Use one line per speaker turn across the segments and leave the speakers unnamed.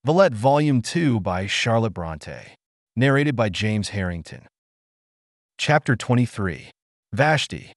Villette Volume 2 by Charlotte Bronte. Narrated by James Harrington. Chapter 23. Vashti.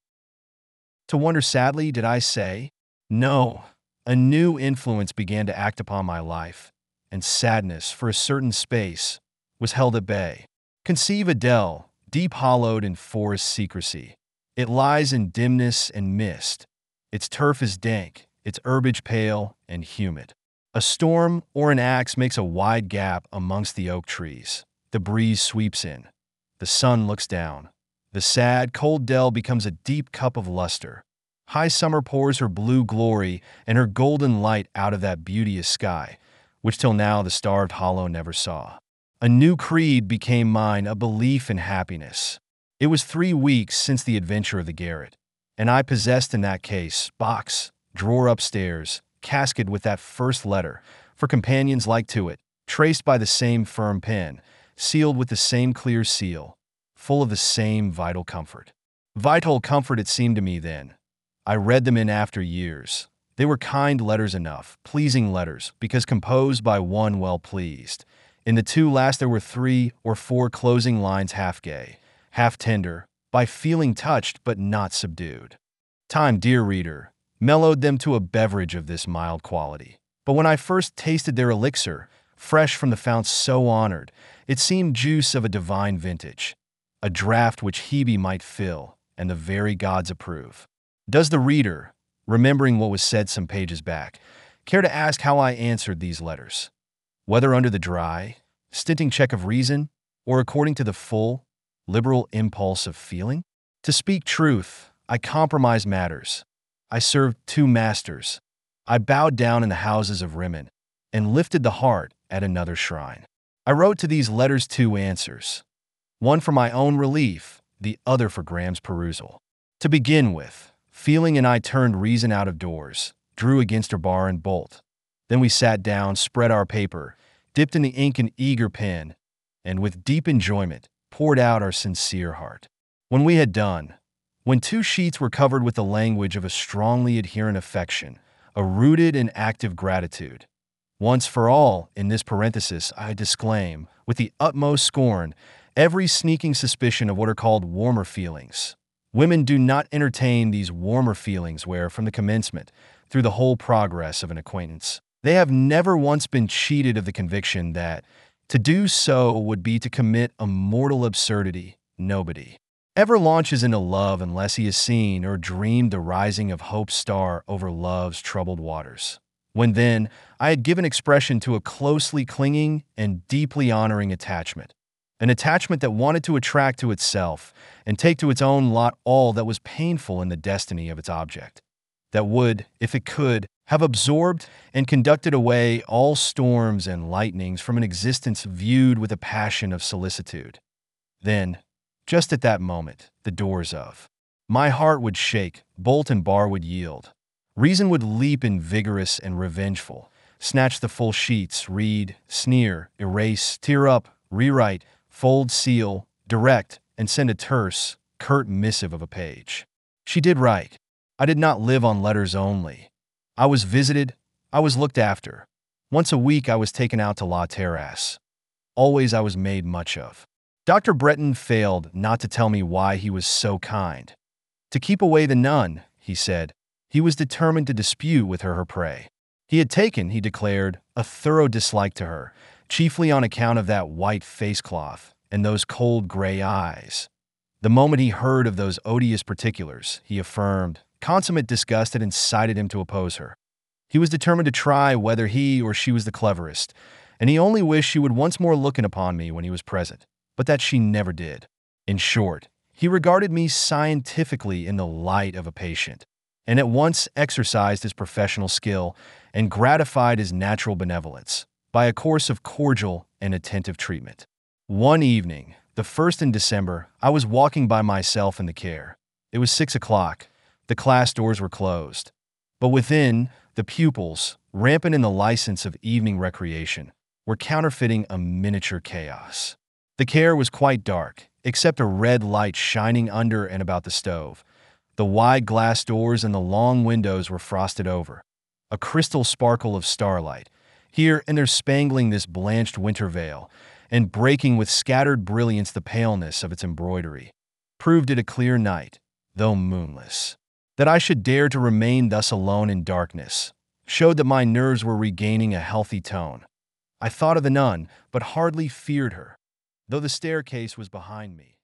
To wonder sadly, did I say? No. A new influence began to act upon my life, and sadness, for a certain space, was held at bay. Conceive a dell, deep-hollowed in forest secrecy. It lies in dimness and mist. Its turf is dank, its herbage pale and humid. A storm or an axe makes a wide gap amongst the oak trees. The breeze sweeps in. The sun looks down. The sad, cold dell becomes a deep cup of luster. High summer pours her blue glory and her golden light out of that beauteous sky, which till now the starved hollow never saw. A new creed became mine, a belief in happiness. It was 3 weeks since the adventure of the garret, and I possessed in that case, box, drawer upstairs, casket with that first letter, for companions like to it, traced by the same firm pen, sealed with the same clear seal, full of the same vital comfort. Vital comfort it seemed to me then. I read them in after years. They were kind letters enough, pleasing letters, because composed by one well pleased. In the 2 last there were 3 or 4 closing lines half gay, half tender, by feeling touched but not subdued. Time, dear reader, mellowed them to a beverage of this mild quality. But when I first tasted their elixir, fresh from the fount so honored, it seemed juice of a divine vintage, a draught which Hebe might fill, and the very gods approve. Does the reader, remembering what was said some pages back, care to ask how I answered these letters? Whether under the dry, stinting check of reason, or according to the full, liberal impulse of feeling? To speak truth, I compromised matters. I served 2 masters. I bowed down in the houses of Rimmon, and lifted the heart at another shrine. I wrote to these letters 2 answers, one for my own relief, the other for Graham's perusal. To begin with, Feeling and I turned reason out of doors, drew against her bar and bolt. Then we sat down, spread our paper, dipped in the ink an eager pen, and with deep enjoyment poured out our sincere heart. When we had done, when 2 sheets were covered with the language of a strongly adherent affection, a rooted and active gratitude, once for all, in this parenthesis, I disclaim, with the utmost scorn, every sneaking suspicion of what are called warmer feelings. Women do not entertain these warmer feelings where, from the commencement, through the whole progress of an acquaintance, they have never once been cheated of the conviction that to do so would be to commit a mortal absurdity. Nobody ever launches into love unless he has seen or dreamed the rising of hope's star over love's troubled waters. When then, I had given expression to a closely clinging and deeply honoring attachment, an attachment that wanted to attract to itself and take to its own lot all that was painful in the destiny of its object, that would, if it could, have absorbed and conducted away all storms and lightnings from an existence viewed with a passion of solicitude. Then, just at that moment, the doors of my heart would shake, bolt and bar would yield. Reason would leap in vigorous and revengeful, snatch the full sheets, read, sneer, erase, tear up, rewrite, fold, seal, direct, and send a terse, curt missive of a page. She did write. I did not live on letters only. I was visited, I was looked after. Once a week I was taken out to La Terrasse. Always I was made much of. Dr. Breton failed not to tell me why he was so kind. To keep away the nun, he said. He was determined to dispute with her prey. He had taken, he declared, a thorough dislike to her, chiefly on account of that white face-cloth and those cold gray eyes. The moment he heard of those odious particulars, he affirmed, consummate disgust had incited him to oppose her. He was determined to try whether he or she was the cleverest, and he only wished she would once more look in upon me when he was present, but that she never did. In short, he regarded me scientifically in the light of a patient, and at once exercised his professional skill and gratified his natural benevolence by a course of cordial and attentive treatment. One evening, the 1st in December, I was walking by myself in the care. It was 6 o'clock. The class doors were closed. But within, the pupils, rampant in the license of evening recreation, were counterfeiting a miniature chaos. The care was quite dark, except a red light shining under and about the stove. The wide glass doors and the long windows were frosted over. A crystal sparkle of starlight, Here, interspangling this blanched winter veil, and breaking with scattered brilliance the paleness of its embroidery, proved it a clear night, though moonless. That I should dare to remain thus alone in darkness showed that my nerves were regaining a healthy tone. I thought of the nun, but hardly feared her, though the staircase was behind me.